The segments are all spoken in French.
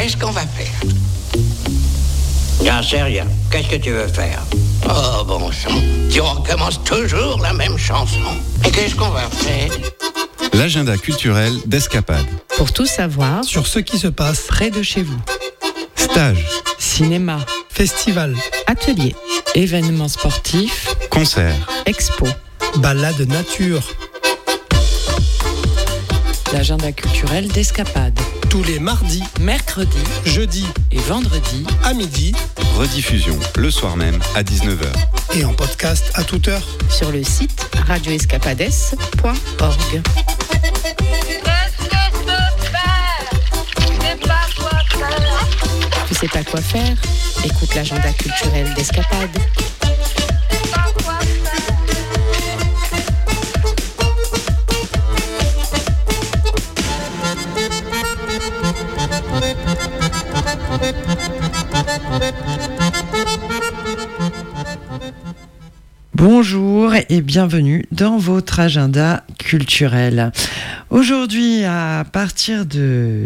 Qu'est-ce qu'on va faire? J'en sais rien. Qu'est-ce que tu veux faire? Oh, bon sang. Tu recommences toujours la même chanson. Et qu'est-ce qu'on va faire? L'agenda culturel d'Escapade. Pour tout savoir sur ce qui se passe près de chez vous. Stages, Cinéma, festival, ateliers, événements sportifs, concerts, expos. balade nature, L'agenda culturel d'Escapade. tous les mardis, Mercredi jeudis et vendredi à midi rediffusion le soir même à 19h. et en podcast à toute heure. sur le site radioescapades.org. Tu sais pas quoi faire? Écoute l'agenda culturel d'Escapade. Bonjour et bienvenue dans votre agenda culturel. Aujourd'hui, à partir de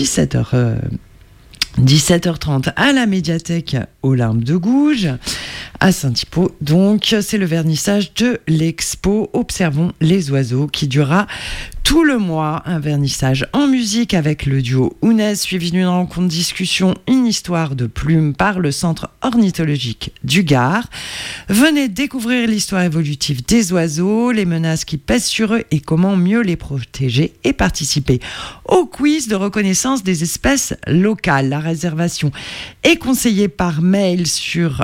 17h30 à la médiathèque aux Larmes de Gouges, à Saint-Hippo. Donc, c'est le vernissage de l'expo Observons les oiseaux qui durera tout le mois. Un vernissage en musique avec le duo Ounez, suivi d'une rencontre discussion, une histoire de plumes par le centre ornithologique du Gard. Venez découvrir l'histoire évolutive des oiseaux, les menaces qui pèsent sur eux et comment mieux les protéger et participer au quiz de reconnaissance des espèces locales. La réservation est conseillée par mail sur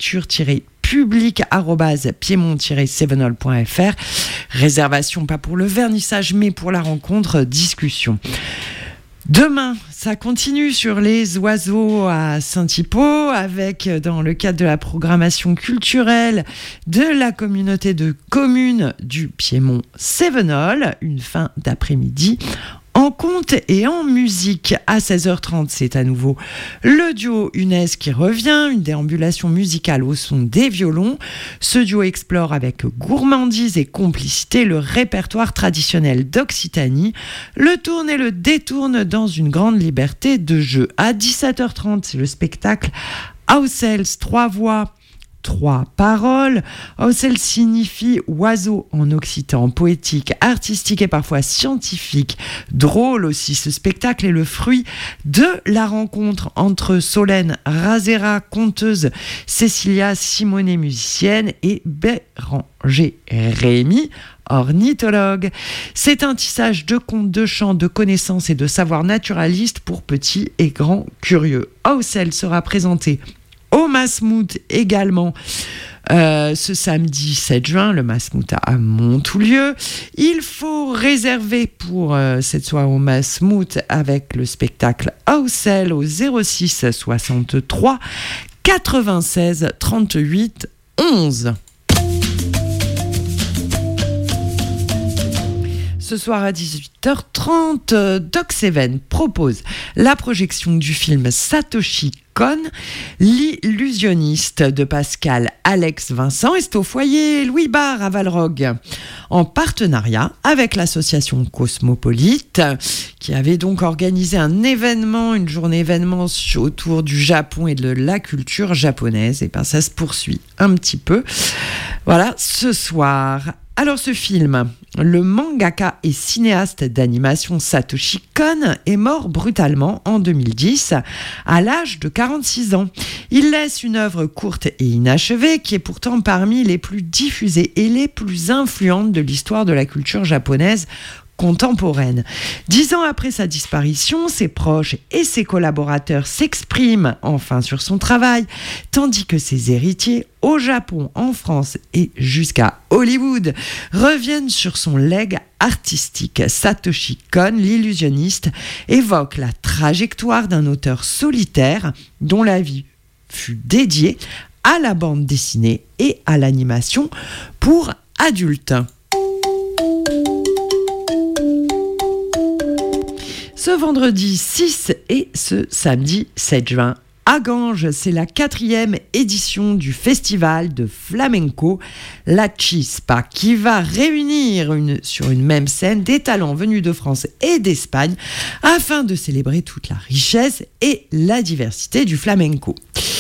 lecture-public@piémont-7nol.fr. Réservation pas pour le vernissage mais pour la rencontre discussion. Demain, ça continue sur les oiseaux à Saint-Hippo avec, dans le cadre de la programmation culturelle de la communauté de communes du Piémont-Sévenol, une fin d'après-midi en conte et en musique. À 16h30, c'est à nouveau le duo Ounez qui revient, une déambulation musicale au son des violons. Ce duo explore avec gourmandise et complicité le répertoire traditionnel d'Occitanie, le tourne et le détourne dans une grande liberté de jeu. À 17h30, c'est le spectacle Auxels, 3 voix, 3 paroles. Auxels signifie oiseau en occitan, poétique, artistique et parfois scientifique, drôle aussi. Ce spectacle est le fruit de la rencontre entre Solène Razera, conteuse, Cécilia Simonet, musicienne, et Béranger Rémy, ornithologue. C'est un tissage de contes, de chants, de connaissances et de savoirs naturalistes pour petits et grands curieux. Auxels sera présenté au Masmout également ce samedi 7 juin, le Masmout à Montoulieu. Il faut réserver pour cette soirée au Masmout avec le spectacle Auxels au 06 63 96 38 11. Ce soir à 18h30, Doc Seven propose la projection du film Satoshi Kon, l'illusionniste de Pascal Alex Vincent, et c'est au foyer Louis Barre à Valrogue, en partenariat avec l'association Cosmopolite, qui avait donc organisé un événement, une journée événement autour du Japon et de la culture japonaise. Et bien ça se poursuit un petit peu. Voilà, ce soir. Alors ce film, le mangaka et cinéaste d'animation Satoshi Kon est mort brutalement en 2010 à l'âge de 46 ans. Il laisse une œuvre courte et inachevée qui est pourtant parmi les plus diffusées et les plus influentes de l'histoire de la culture japonaise contemporaine. 10 ans après sa disparition, ses proches et ses collaborateurs s'expriment enfin sur son travail, tandis que ses héritiers, au Japon, en France et jusqu'à Hollywood, reviennent sur son legs artistique. Satoshi Kon, l'illusionniste, évoque la trajectoire d'un auteur solitaire dont la vie fut dédiée à la bande dessinée et à l'animation pour adultes. Ce vendredi 6 et ce samedi 7 juin À Ganges, c'est la 4e édition du festival de flamenco La Chispa qui va réunir sur une même scène des talents venus de France et d'Espagne afin de célébrer toute la richesse et la diversité du flamenco.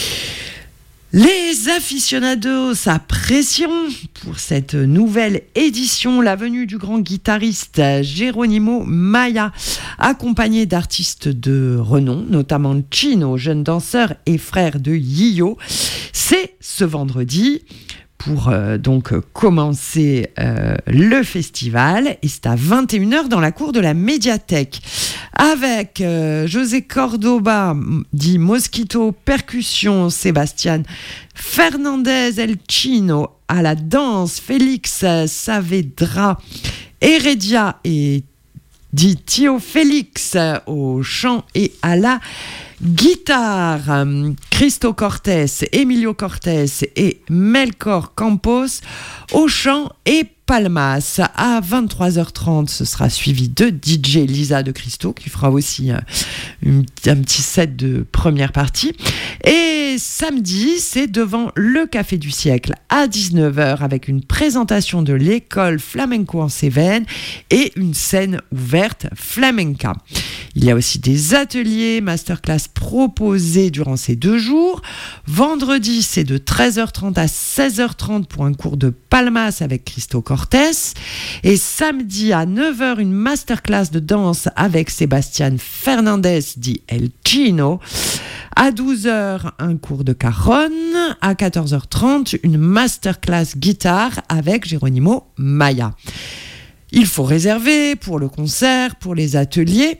Les aficionados apprécieront pour cette nouvelle édition la venue du grand guitariste Geronimo Maya, accompagné d'artistes de renom, notamment Chino, jeune danseur et frère de Yio. C'est ce vendredi pour donc commencer le festival, et c'est à 21h dans la cour de la médiathèque avec José Cordoba dit Mosquito, percussion, Sébastien Fernandez El Chino à la danse, Félix Saavedra Heredia et dit Tio Félix au chant et à la guitare, Cristo Cortés, Emilio Cortés et Melchor Campos au chant et palmas. À 23h30, ce sera suivi de DJ Lisa de Cristo qui fera aussi un petit set de première partie. Et samedi, c'est devant le Café du Siècle à 19h avec une présentation de l'école flamenco en Cévennes et une scène ouverte flamenca. Il y a aussi des ateliers, masterclass proposés durant ces 2 jours. Vendredi, c'est de 13h30 à 16h30 pour un cours de palmas avec Cristo Cortés. Et samedi à 9h, une masterclass de danse avec Sébastien Fernandez dit El Chino. À 12h, un cours de caronne. À 14h30, une masterclass guitare avec Geronimo Maya. Il faut réserver pour le concert, pour les ateliers.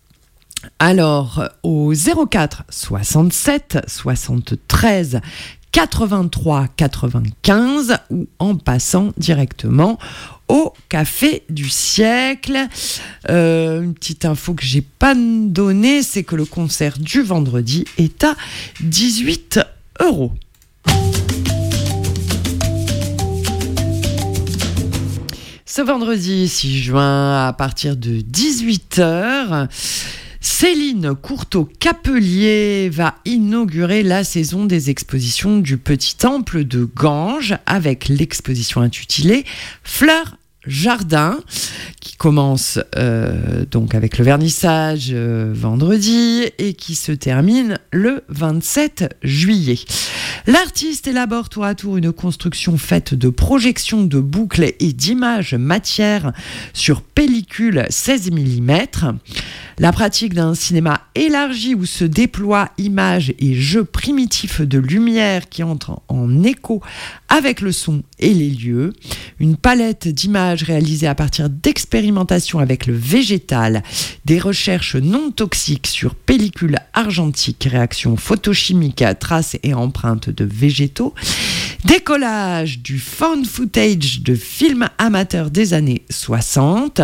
Alors, au 04 67 73 83 95 ou en passant directement au Café du Siècle. Une petite info que j'ai pas donnée, c'est que le concert du vendredi est à 18 €. Ce vendredi 6 juin, à partir de 18h, Céline Courteau-Capelier va inaugurer la saison des expositions du Petit Temple de Ganges avec l'exposition intitulée Fleurs Jardin qui commence donc avec le vernissage vendredi et qui se termine le 27 juillet. L'artiste élabore tour à tour une construction faite de projections de boucles et d'images matière sur pellicule 16 mm. La pratique d'un cinéma élargi où se déploient images et jeux primitifs de lumière qui entrent en écho avec le son et les lieux. Une palette d'images réalisées à partir d'expérimentations avec le végétal, des recherches non toxiques sur pellicule argentique, réactions photochimiques, traces et empreintes de végétaux, des collages du found footage de films amateurs des années 60.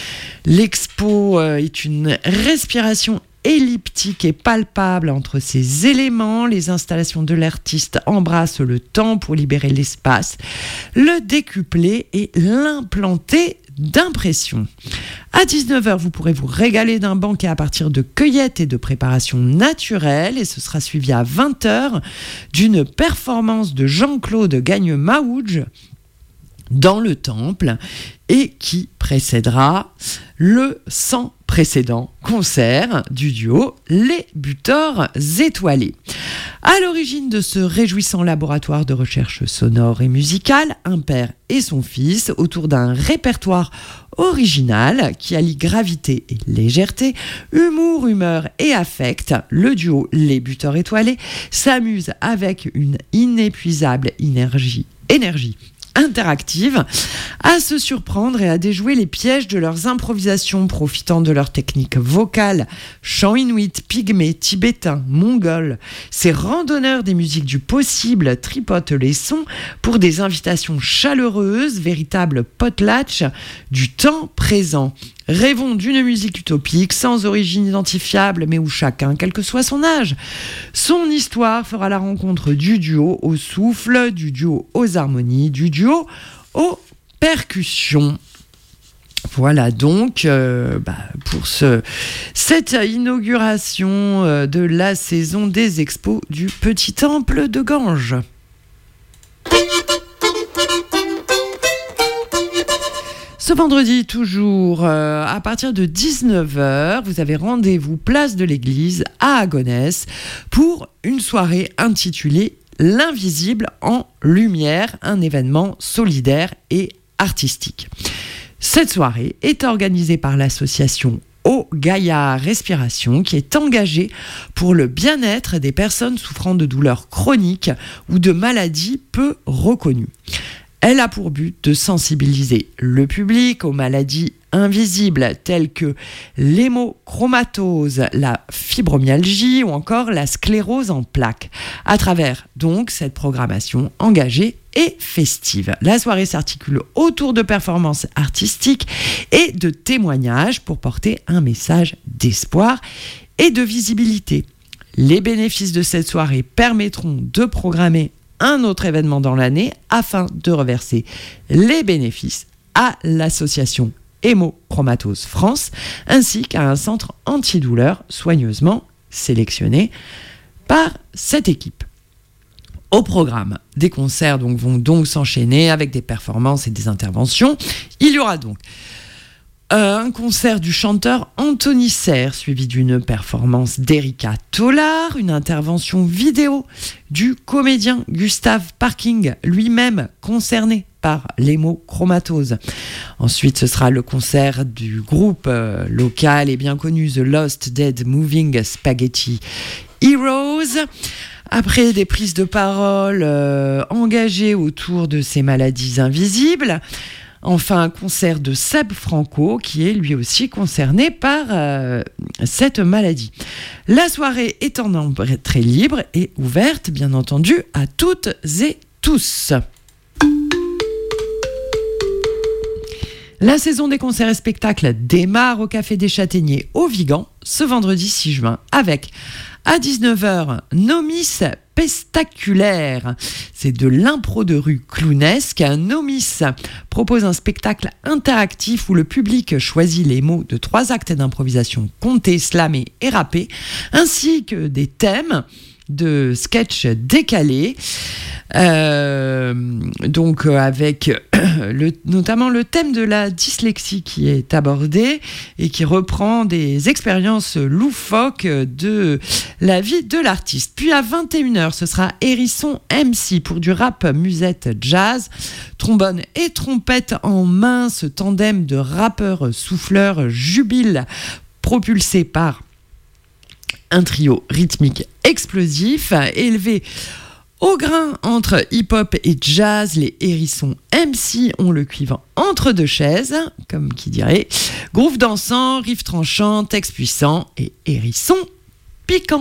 L'expo est une respiration elliptique et palpable entre ces éléments. Les installations de l'artiste embrassent le temps pour libérer l'espace, le décupler et l'implanter d'impression. À 19h, vous pourrez vous régaler d'un banquet à partir de cueillettes et de préparations naturelles, et ce sera suivi à 20h d'une performance de Jean-Claude Gagne-Maouj dans le temple et qui précédera le sans précédent concert du duo Les Buteurs Étoilés. À l'origine de ce réjouissant laboratoire de recherche sonore et musicale, un père et son fils, autour d'un répertoire original qui allie gravité et légèreté, humour, humeur et affect, le duo Les Buteurs Étoilés s'amuse avec une inépuisable énergie interactive, à se surprendre et à déjouer les pièges de leurs improvisations, profitant de leurs techniques vocales, chant inuit, pygmée, tibétain, mongol. Ces randonneurs des musiques du possible tripotent les sons pour des invitations chaleureuses, véritables potlatch du temps présent. Rêvons d'une musique utopique, sans origine identifiable, mais où chacun, quel que soit son âge, son histoire fera la rencontre du duo au souffle, du duo aux harmonies, du duo aux percussions. Voilà donc pour cette inauguration de la saison des expos du Petit Temple de Ganges. Ce vendredi, toujours, à partir de 19h, vous avez rendez-vous place de l'église à Agonès pour une soirée intitulée « L'invisible en lumière », un événement solidaire et artistique. Cette soirée est organisée par l'association Au Gaïa Respiration qui est engagée pour le bien-être des personnes souffrant de douleurs chroniques ou de maladies peu reconnues. Elle a pour but de sensibiliser le public aux maladies invisibles telles que l'hémochromatose, la fibromyalgie ou encore la sclérose en plaques, à travers donc cette programmation engagée et festive. La soirée s'articule autour de performances artistiques et de témoignages pour porter un message d'espoir et de visibilité. Les bénéfices de cette soirée permettront de programmer un autre événement dans l'année afin de reverser les bénéfices à l'association Hémochromatose France ainsi qu'à un centre antidouleur soigneusement sélectionné par cette équipe. Au programme, des concerts vont donc s'enchaîner avec des performances et des interventions. Il y aura donc un concert du chanteur Anthony Serre, suivi d'une performance d'Erika Tollard, une intervention vidéo du comédien Gustave Parking, lui-même concerné par l'hémochromatose. Ensuite, ce sera le concert du groupe local et bien connu The Lost Dead Moving Spaghetti Heroes. Après des prises de parole engagées autour de ces maladies invisibles, enfin, un concert de Seb Franco, qui est lui aussi concerné par cette maladie. La soirée est en entrée libre et ouverte, bien entendu, à toutes et tous. La saison des concerts et spectacles démarre au Café des Châtaigniers au Vigan ce vendredi 6 juin avec à 19h Nomis Pestaculaire. C'est de l'impro de rue clownesque. Nomis propose un spectacle interactif où le public choisit les mots de 3 actes d'improvisation comptés, slamés et rappés, ainsi que des thèmes de sketch décalés. Avec notamment le thème de la dyslexie qui est abordé et qui reprend des expériences loufoques de la vie de l'artiste. Puis à 21h, ce sera Hérisson MC pour du rap musette jazz, trombone et trompette en main. Ce tandem de rappeurs souffleurs jubile, propulsé par un trio rythmique explosif, élevé au grain entre hip-hop et jazz. Les Hérissons MC ont le cuivre entre deux chaises, comme qui dirait. Groove dansant, riff tranchant, texte puissant et hérisson piquant.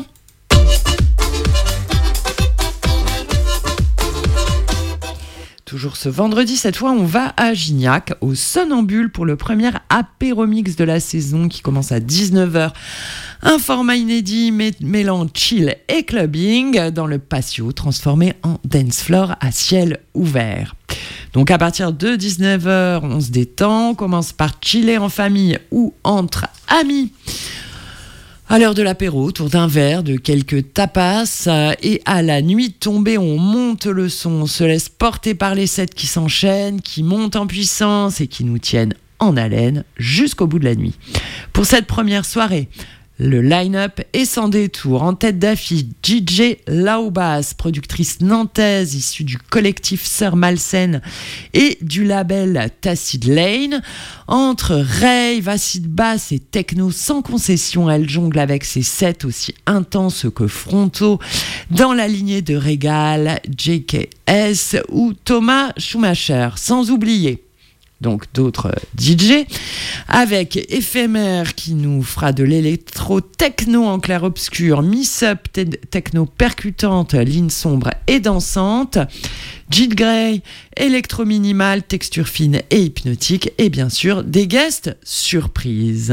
Toujours ce vendredi, cette fois, on va à Gignac, au Somnambule, pour le premier apéromix de la saison qui commence à 19h. Un format inédit mêlant chill et clubbing dans le patio, transformé en dance floor à ciel ouvert. Donc à partir de 19h, on se détend, on commence par chiller en famille ou entre amis. À l'heure de l'apéro, autour d'un verre, de quelques tapas, et à la nuit tombée, on monte le son, on se laisse porter par les sets qui s'enchaînent, qui montent en puissance et qui nous tiennent en haleine jusqu'au bout de la nuit. Pour cette première soirée, le line-up est sans détour. En tête d'affiche, DJ Laubas, productrice nantaise issue du collectif Sœur Malsaine et du label Tacid Lane. Entre rave, acid bass et techno sans concession, elle jongle avec ses sets aussi intenses que frontaux dans la lignée de Régal, JKS ou Thomas Schumacher. Sans oublier donc d'autres DJ, avec Éphémère qui nous fera de l'électro-techno en clair-obscur, Miss-up techno percutante, ligne sombre et dansante, Jit Grey, électro-minimal, texture fine et hypnotique, et bien sûr des guests surprises.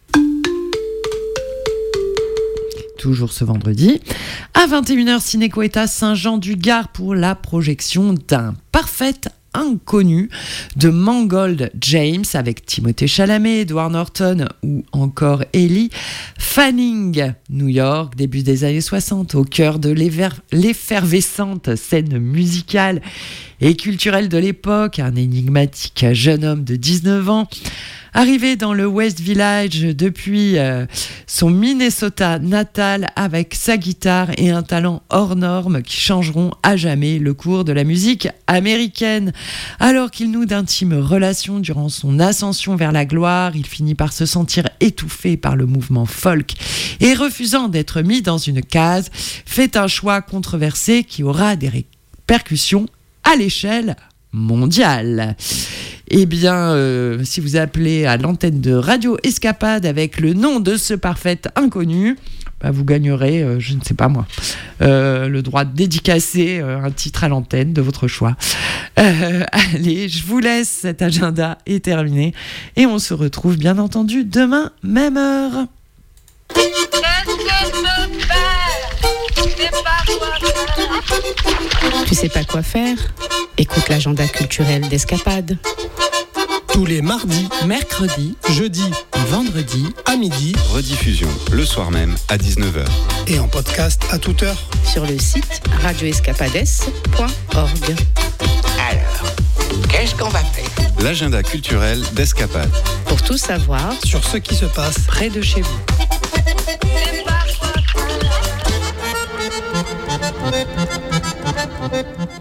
Toujours ce vendredi, à 21h, Ciné-Coeta Saint-Jean-du-Gard pour la projection d'Un Parfait Inconnu de Mangold James avec Timothée Chalamet, Edward Norton ou encore Ellie Fanning. New York, début des années 60, au cœur de l'effervescente scène musicale et culturelle de l'époque, un énigmatique jeune homme de 19 ans. Arrivé dans le West Village depuis son Minnesota natal avec sa guitare et un talent hors norme qui changeront à jamais le cours de la musique américaine. Alors qu'il noue d'intimes relations durant son ascension vers la gloire, il finit par se sentir étouffé par le mouvement folk et refusant d'être mis dans une case, fait un choix controversé qui aura des répercussions à l'échelle mondiale. Eh bien, si vous appelez à l'antenne de Radio Escapade avec le nom de ce parfait inconnu, vous gagnerez, je ne sais pas moi, le droit de dédicacer un titre à l'antenne de votre choix. Allez, je vous laisse, cet agenda est terminé et on se retrouve bien entendu demain, même heure. Tu sais pas quoi faire? Écoute l'agenda culturel d'Escapade. Tous les mardis, Mercredi, jeudis et vendredi à midi Rediffusion le soir même à 19h. et en podcast à toute heure. Sur le site radioescapades.org. Alors, qu'est-ce qu'on va faire? L'agenda culturel d'Escapade. Pour tout savoir, Sur ce qui se passe près de chez vous.